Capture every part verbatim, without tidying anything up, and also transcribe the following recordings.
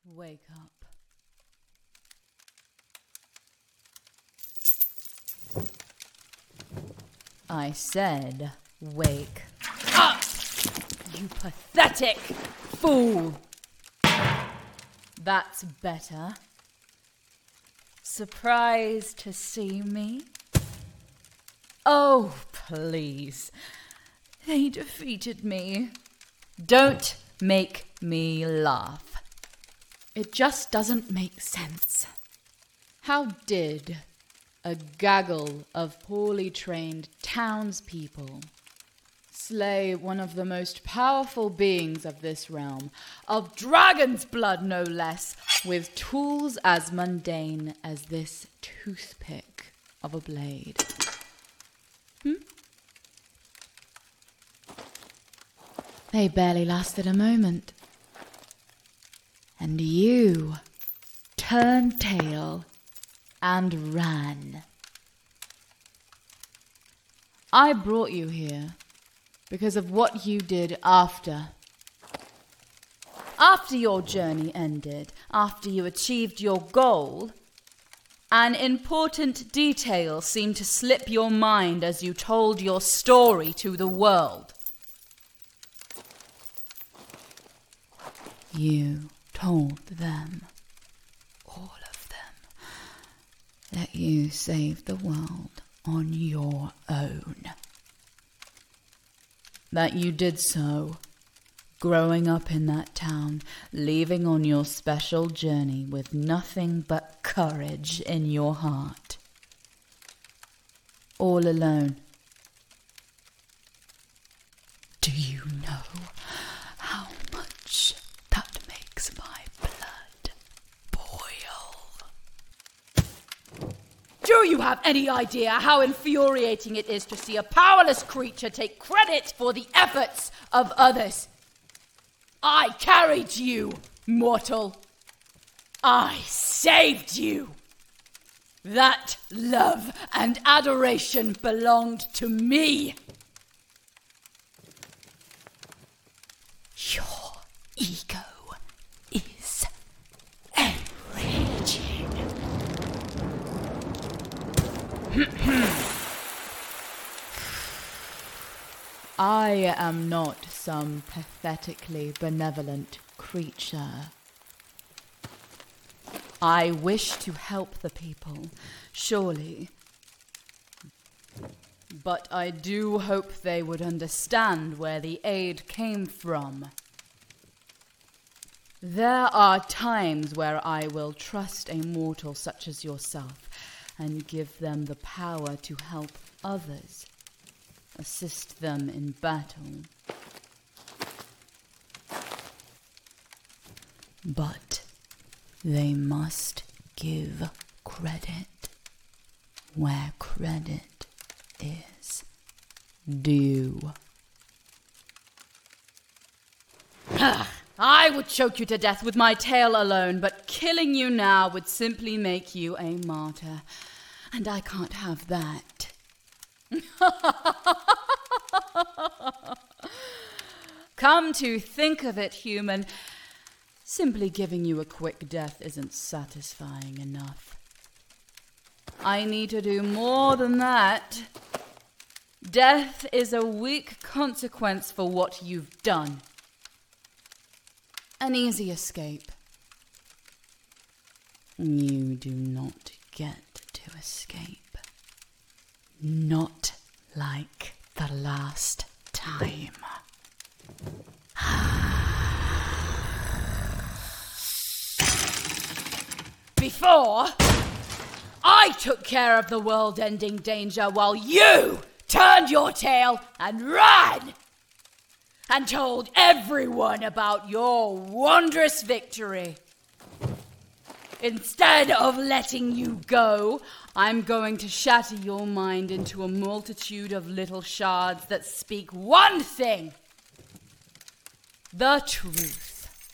Wake up. I said, wake up, you pathetic fool. That's better. Surprised to see me? Oh, please. They defeated me. Don't make me laugh. It just doesn't make sense. How did a gaggle of poorly trained townspeople slay one of the most powerful beings of this realm, of dragon's blood no less, with tools as mundane as this toothpick of a blade? Hmm? They barely lasted a moment. And you turned tail and ran. I brought you here because of what you did after. After your journey ended, after you achieved your goal, an important detail seemed to slip your mind as you told your story to the world. You told them, all of them, that you saved the world on your own. That you did so, growing up in that town, leaving on your special journey with nothing but courage in your heart. All alone. Do you know how much that makes my blood boil? Do you have any idea how infuriating it is to see a powerless creature take credit for the efforts of others? I carried you, mortal. I saved you. That love and adoration belonged to me. Your ego is enraging. I am not some pathetically benevolent creature. I wish to help the people, surely. But I do hope they would understand where the aid came from. There are times where I will trust a mortal such as yourself and give them the power to help others, assist them in battle. But they must give credit where credit is due. I would choke you to death with my tail alone, but killing you now would simply make you a martyr, and I can't have that. Come to think of it, human, simply giving you a quick death isn't satisfying enough. I need to do more than that. Death is a weak consequence for what you've done. An easy escape. You do not get to escape. Not like the last time. Before, I took care of the world-ending danger while you turned your tail and ran and told everyone about your wondrous victory. Instead of letting you go, I'm going to shatter your mind into a multitude of little shards that speak one thing: the truth.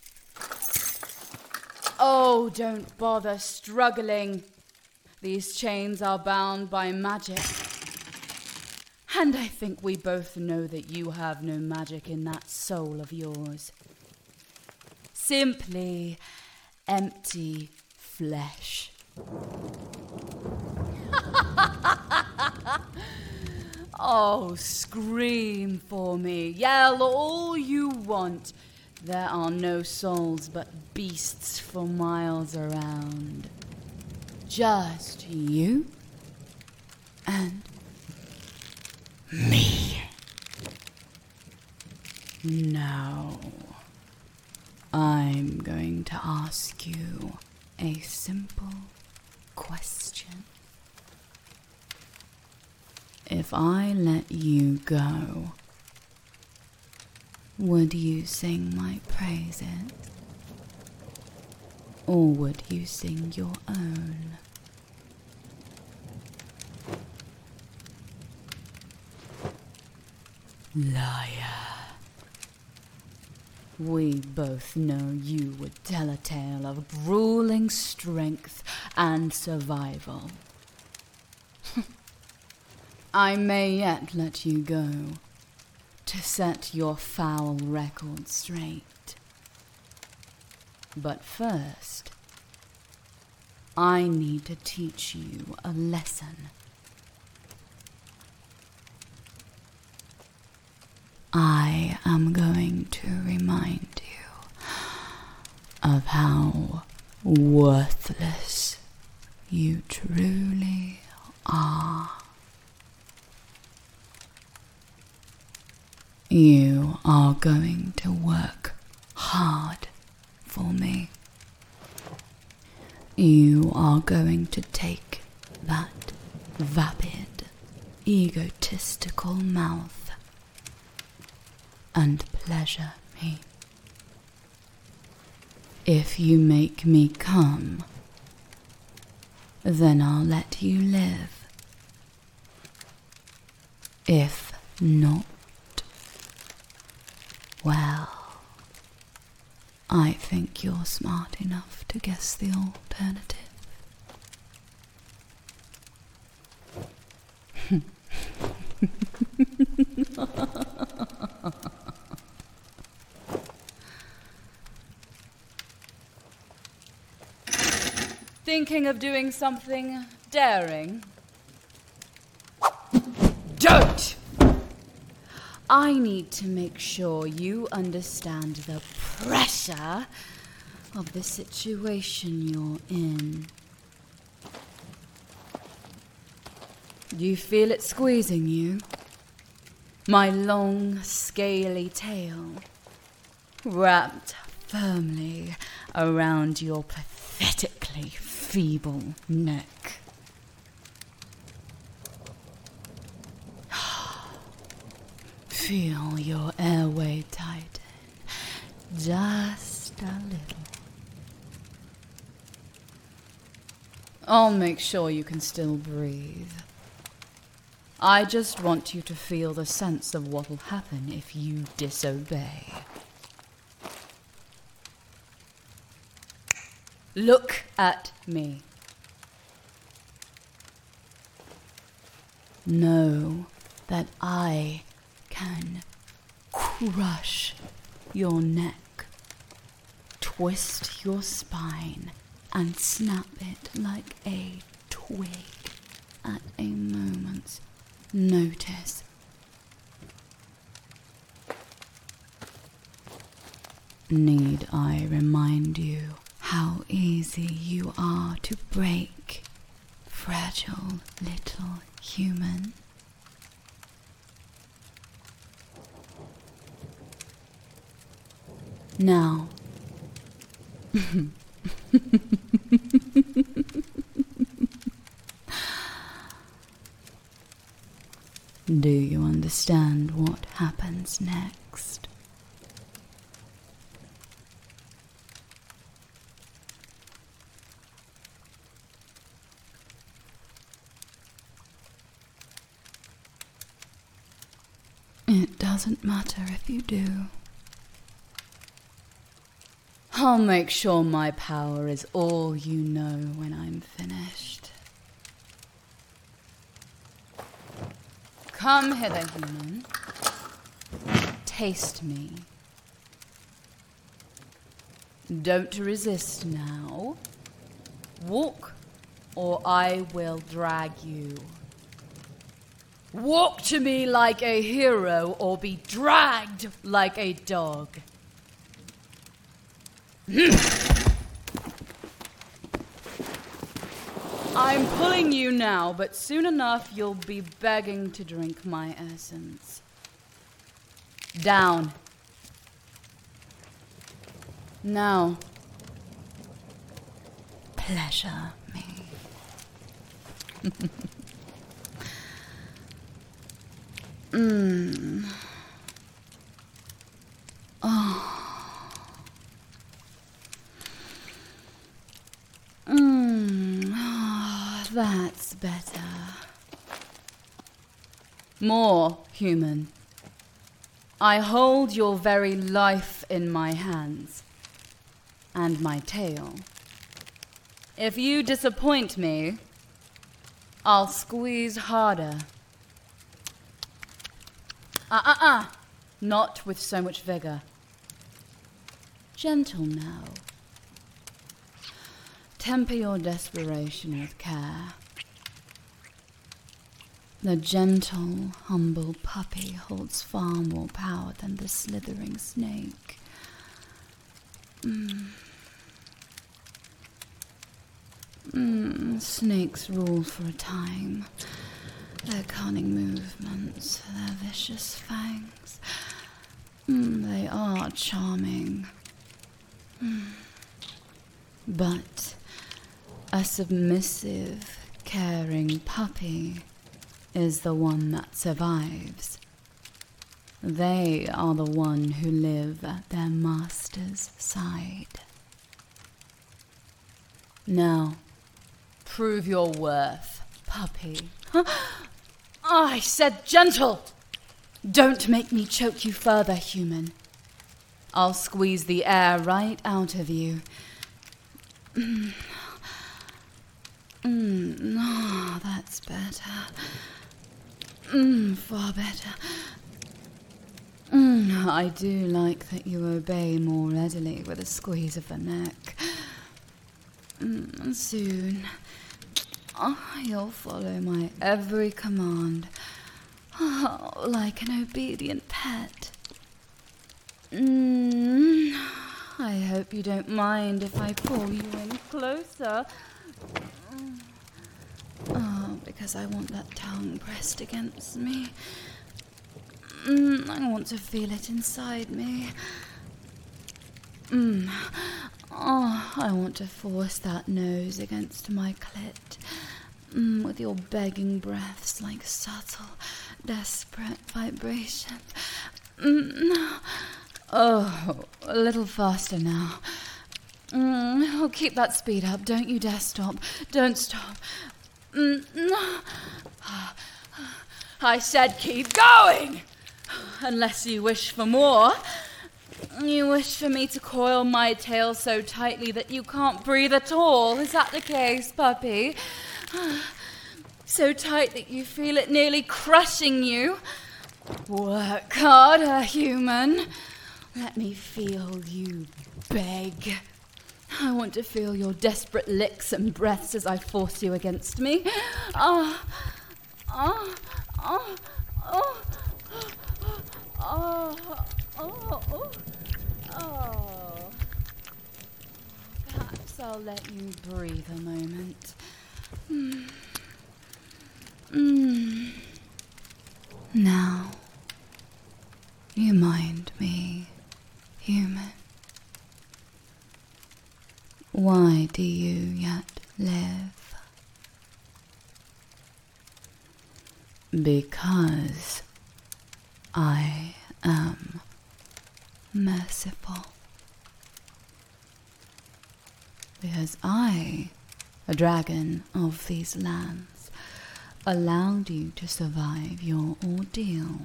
Oh, don't bother struggling. These chains are bound by magic. And I think we both know that you have no magic in that soul of yours. Simply empty flesh. Oh, scream for me, yell all you want. There are no souls but beasts for miles around. Just you and me. Now, I'm going to ask you a simple question. If I let you go, would you sing my praises? Or would you sing your own? Liar. We both know you would tell a tale of grueling strength and survival. I may yet let you go to set your foul record straight. But first, I need to teach you a lesson. I am going to remind you of how worthless you truly are. You are going to work hard for me. You are going to take that vapid, egotistical mouth and pleasure me. If you make me come, then I'll let you live. If not, well, I think you're smart enough to guess the alternative. Thinking of doing something daring? Don't! I need to make sure you understand the pressure of the situation you're in. Do you feel it squeezing you? My long, scaly tail, wrapped firmly around your pathetically feeble neck. Feel your airway tighten, just a little. I'll make sure you can still breathe. I just want you to feel the sense of what will happen if you disobey. Look at me. Know that I can crush your neck, twist your spine, and snap it like a twig at a moment's notice. Need I remind you how easy you are to break, fragile little human? Now, do you understand what happens next? It doesn't matter if you do. I'll make sure my power is all you know when I'm finished. Come hither, human. Taste me. Don't resist now. Walk, or I will drag you. Walk to me like a hero, or be dragged like a dog. I'm pulling you now, but soon enough you'll be begging to drink my essence. Down. Now, pleasure me. Mmm. Oh. Mmm. Oh, that's better. More human. I hold your very life in my hands. And my tail. If you disappoint me, I'll squeeze harder. Uh-uh-uh. Not with so much vigor. Gentle now. Temper your desperation with care. The gentle, humble puppy holds far more power than the slithering snake. Mm. Mm, snakes rule for a time. Their cunning movements, their vicious fangs. Mm, they are charming. Mm. But a submissive, caring puppy is the one that survives. They are the one who live at their master's side. Now, prove your worth, puppy. Huh? I said gentle! Don't make me choke you further, human. I'll squeeze the air right out of you. Mm. Mm. Oh, that's better. Mm, far better. Mm, I do like that you obey more readily with a squeeze of the neck. Mm, soon, oh, you'll follow my every command, oh, like an obedient pet. Mm, I hope you don't mind if I pull you in closer. Oh, because I want that tongue pressed against me. Mm, I want to feel it inside me. Mm. Oh, I want to force that nose against my clit. Mm, with your begging breaths like subtle, desperate vibrations. Mm. Oh, a little faster now. Mm. Oh, keep that speed up. Don't you dare stop. Don't stop. Mm. I said keep going! Unless you wish for more. You wish for me to coil my tail so tightly that you can't breathe at all. Is that the case, puppy? So tight that you feel it nearly crushing you. Work harder, human. Let me feel you beg. I want to feel your desperate licks and breaths as I force you against me. Ah, ah, ah, ah. Oh, oh, oh, oh. Perhaps I'll let you breathe a moment. Mm. Mm. Now, you mind me, human? Why do you yet live? Because I am merciful. Because I, a dragon of these lands, allowed you to survive your ordeal.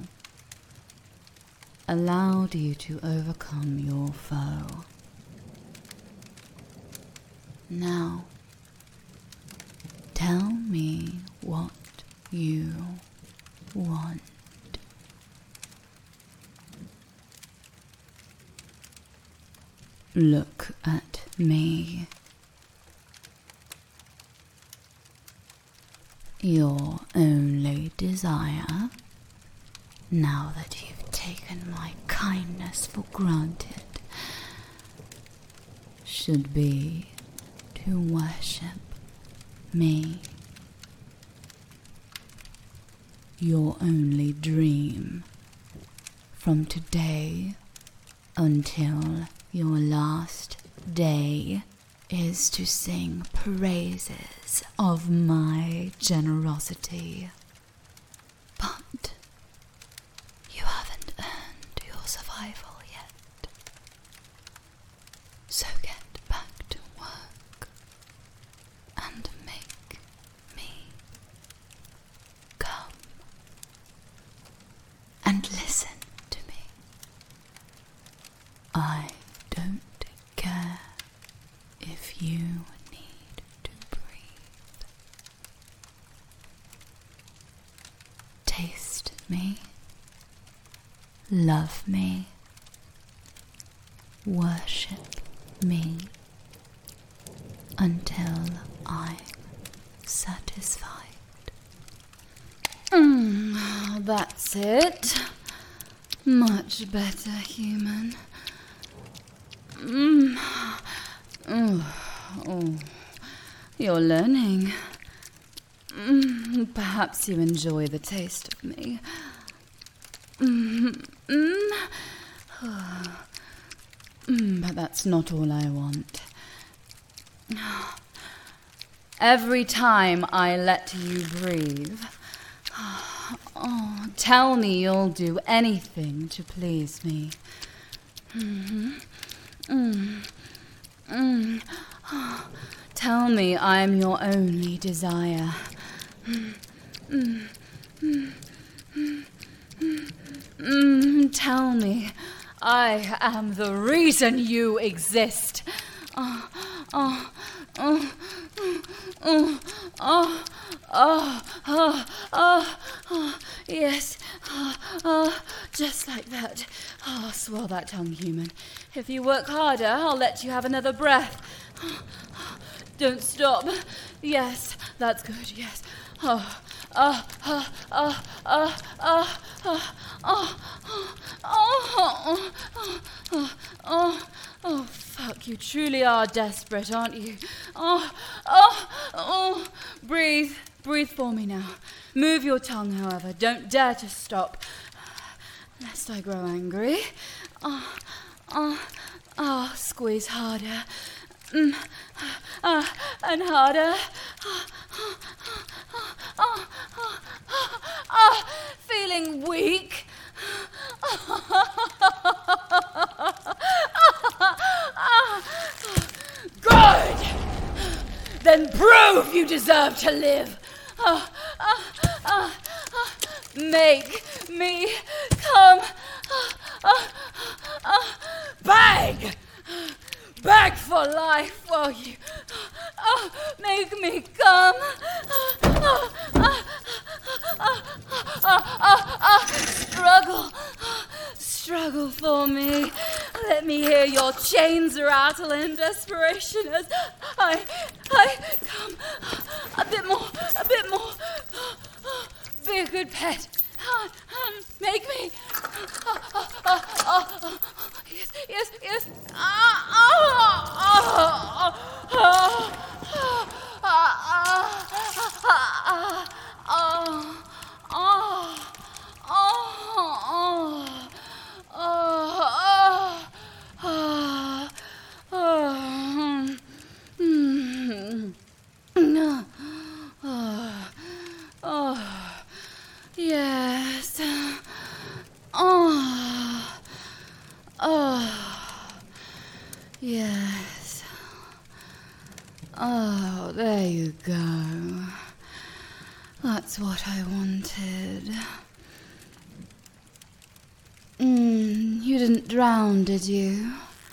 Allowed you to overcome your foe. Now, tell me what you want. Look at me. Your only desire, now that you've taken my kindness for granted, should be to worship me. Your only dream, from today until your last day, is to sing praises of my generosity. But you haven't earned your survival yet. So get back to work and make me come and listen to me. I don't care if you need to breathe. Taste me, love me, worship me until I'm satisfied. Mm, that's it. Much better, human. Mm. Oh, oh, you're learning. Mm, perhaps you enjoy the taste of me. Mm, mm, oh, mm, but that's not all I want. Every time I let you breathe, oh, tell me you'll do anything to please me. Mm-hmm. Mm. Mm. Oh, tell me I'm your only desire. Mm. Mm. Mm. Mm. Mm. Mm. Tell me I am the reason you exist. Oh, oh, oh, oh, oh, oh, oh, oh, oh, yes, oh, oh, just like that. Oh, swallow that tongue, human. If you work harder, I'll let you have another breath. Don't stop. Yes, that's good, yes. Oh, oh, oh, oh, oh, oh, oh, oh, oh, oh, oh, oh, oh, fuck, you truly are desperate, aren't you? Oh, oh, oh, breathe, breathe for me now. Move your tongue, however, don't dare to stop, lest I grow angry. Oh, oh, oh, squeeze harder. Mm, uh, and harder. Oh, oh, oh, oh, oh, oh, oh, feeling weak. Good! Then prove you deserve to live. Oh, oh, oh, oh, make me come. Oh, oh, oh, beg! Beg for life, will you? Oh, make me come. Oh, oh, oh, oh, oh, oh, oh, struggle. Struggle for me. Let me hear your chains rattle in desperation as I, I come. A bit more, a bit more. Be a good pet. Make me. Oh, oh, oh, oh, oh. Yes, yes, yes. Ah, oh, oh, oh, oh, yes. Oh, oh, yes. Oh, there you go. That's what I wanted. Mm, you didn't drown, did you?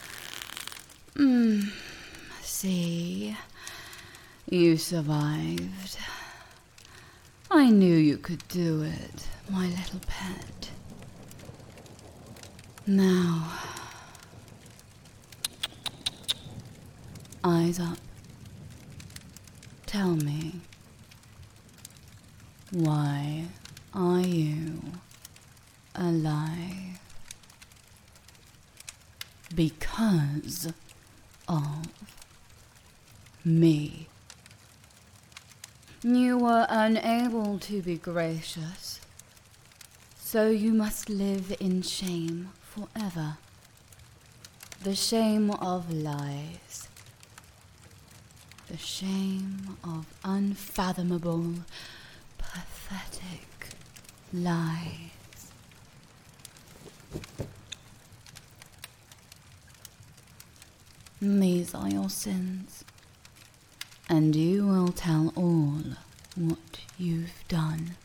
Mm, see, you survived. I knew you could do it, my little pet. Now, Eyes up. Tell me, why are you alive? Because of me. You were unable to be gracious, so you must live in shame forever. The shame of lies. The shame of unfathomable, pathetic lies. These are your sins, and you will tell all what you've done.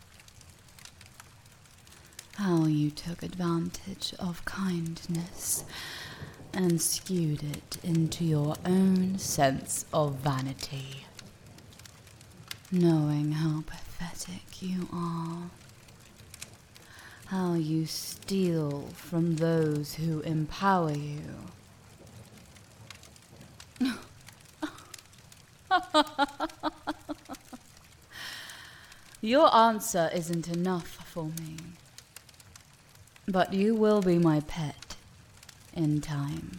How you took advantage of kindness and skewed it into your own sense of vanity, knowing how pathetic you are, how you steal from those who empower you. Your answer isn't enough for me, but you will be my pet in time.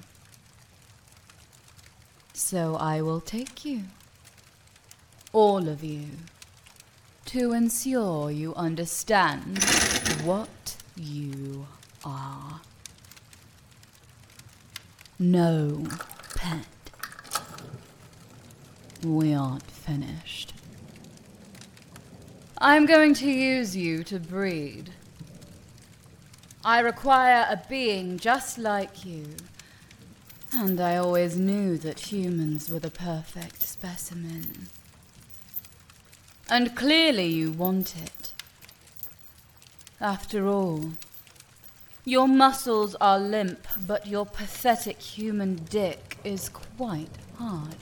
So I will take you, all of you, to ensure you understand what you are. No, pet. We aren't finished. I'm going to use you to breed. I require a being just like you, and I always knew that humans were the perfect specimen. And clearly you want it. After all, your muscles are limp, but your pathetic human dick is quite hard.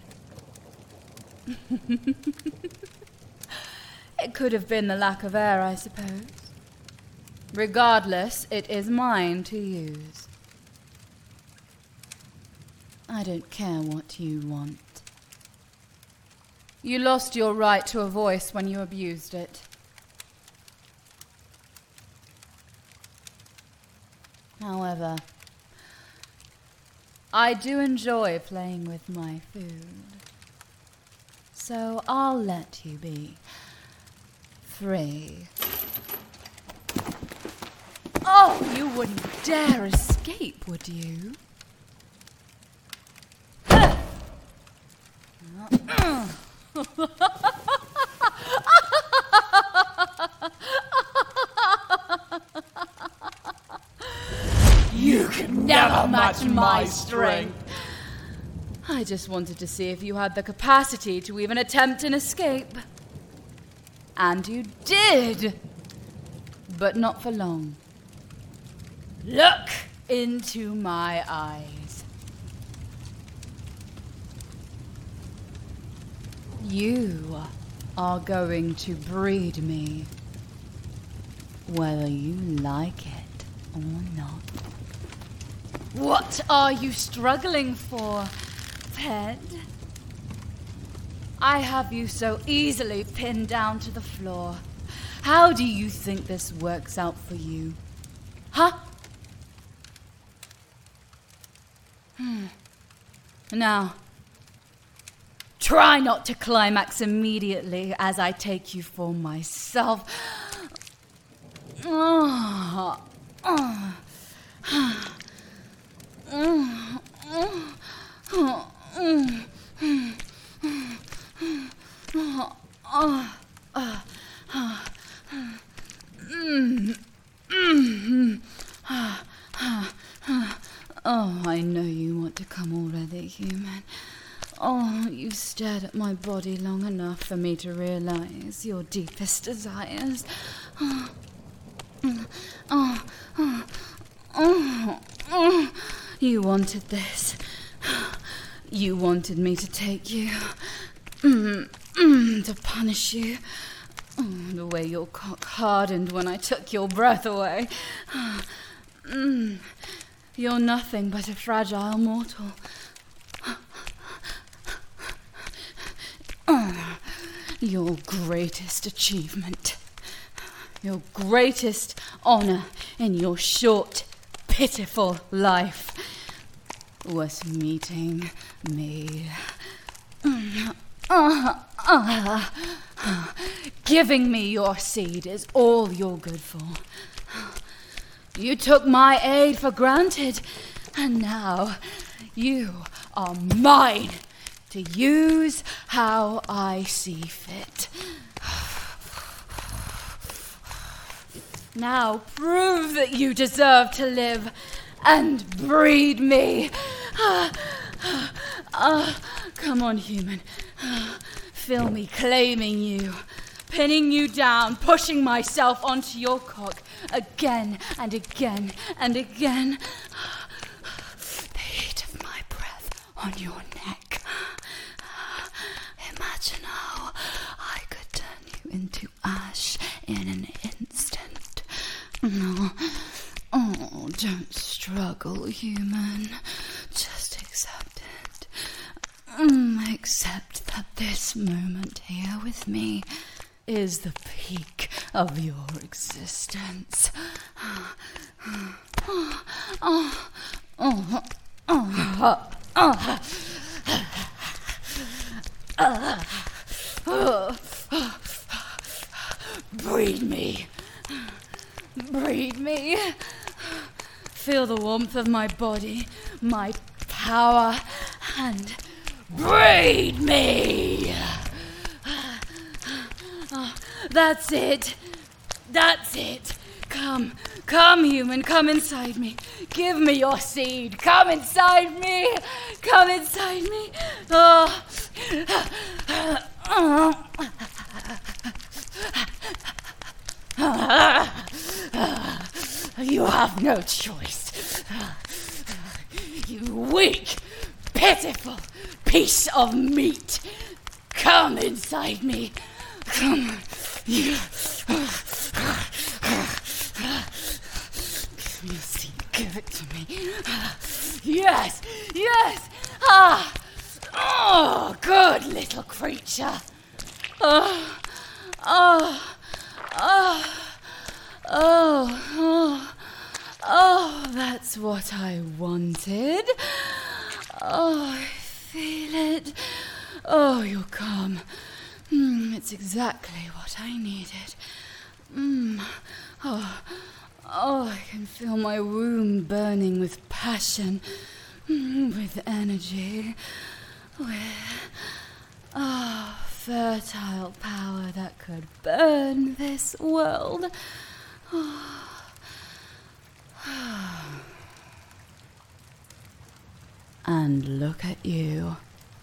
It could have been the lack of air, I suppose. Regardless, it is mine to use. I don't care what you want. You lost your right to a voice when you abused it. However, I do enjoy playing with my food. So I'll let you be free. Oh, you wouldn't dare escape, would you? You can never match my strength. I just wanted to see if you had the capacity to even attempt an escape. And you did. But not for long. Look into my eyes. You are going to breed me, whether you like it or not. What are you struggling for, Ped? I have you so easily pinned down to the floor. How do you think this works out for you? Huh? Hmm. Now, try not to climax immediately as I take you for myself. Oh. Oh. Oh, I know you want to come already, human. Oh, you've stared at my body long enough for me to realize your deepest desires. Oh, oh, oh, oh, oh. You wanted this. You wanted me to take you. Mm, mm, to punish you. Oh, the way your cock hardened when I took your breath away. Mm, you're nothing but a fragile mortal. Uh, your greatest achievement. Your greatest honor in your short, pitiful life was meeting me. Uh, uh, uh, giving me your seed is all you're good for. You took my aid for granted, and now you are mine to use how I see fit. Now prove that you deserve to live and breed me. Uh, uh, come on, human. Uh, feel me claiming you, pinning you down, pushing myself onto your cock again and again and again. The heat of my breath on your neck. Imagine how I could turn you into ash in an instant. No. Oh, don't struggle, human. Just accept it. Mm, accept that this moment here with me is the peak of your existence. Oh, oh, oh, oh, oh, oh. Uh, uh, uh, breed me. Breed me. Feel the warmth of my body, my power, and breed me. Oh, that's it. That's it. Come, come, human, come inside me. Give me your seed. Come inside me. Come inside me. Oh. You have no choice. You weak, pitiful piece of meat. Come inside me. Come. Give me your seed. Give it to me. Yes, yes. Ah. Oh, good little creature. Oh, oh, oh, oh, oh, oh, that's what I wanted. Oh, I feel it. Oh, you're calm. Mm, it's exactly what I needed. Mm. Oh, oh, I can feel my womb burning with passion, mm, with energy. With, oh, fertile power that could burn this world. Oh. And look at you.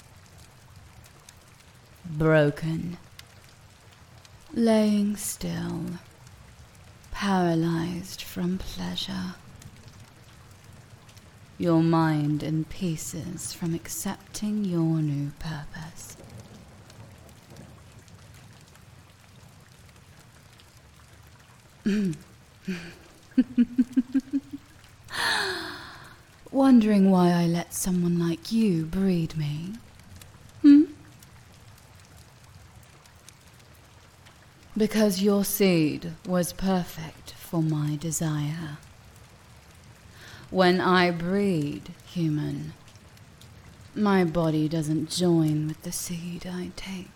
Broken. Laying still. Paralyzed from pleasure. Your mind in pieces from accepting your new purpose. Wondering why I let someone like you breed me? Hmm? Because your seed was perfect for my desire. When I breed, human, my body doesn't join with the seed I take.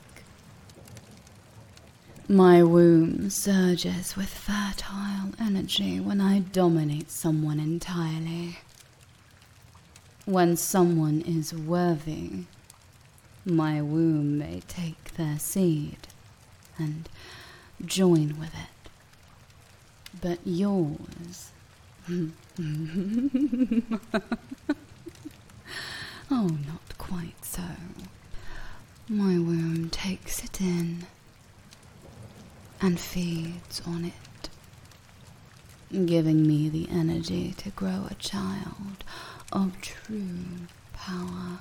My womb surges with fertile energy when I dominate someone entirely. When someone is worthy, my womb may take their seed and join with it. But yours... Oh, not quite so. My womb takes it in and feeds on it, giving me the energy to grow a child of true power.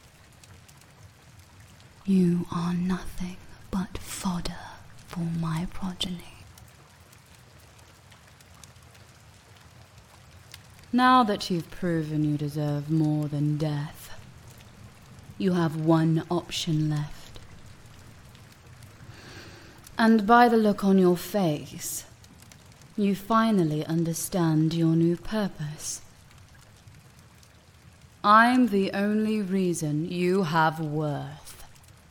You are nothing but fodder for my progeny. Now that you've proven you deserve more than death, you have one option left. And by the look on your face, you finally understand your new purpose. I'm the only reason you have worth.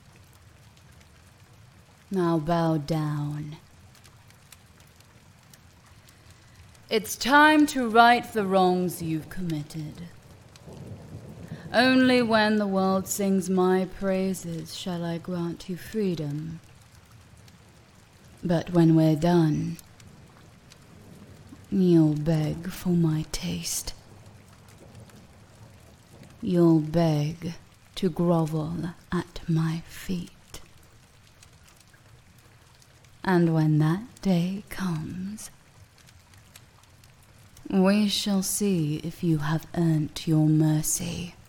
Now bow down. It's time to right the wrongs you've committed. Only when the world sings my praises shall I grant you freedom. But when we're done, you'll beg for my taste. You'll beg to grovel at my feet. And when that day comes, we shall see if you have earned your mercy.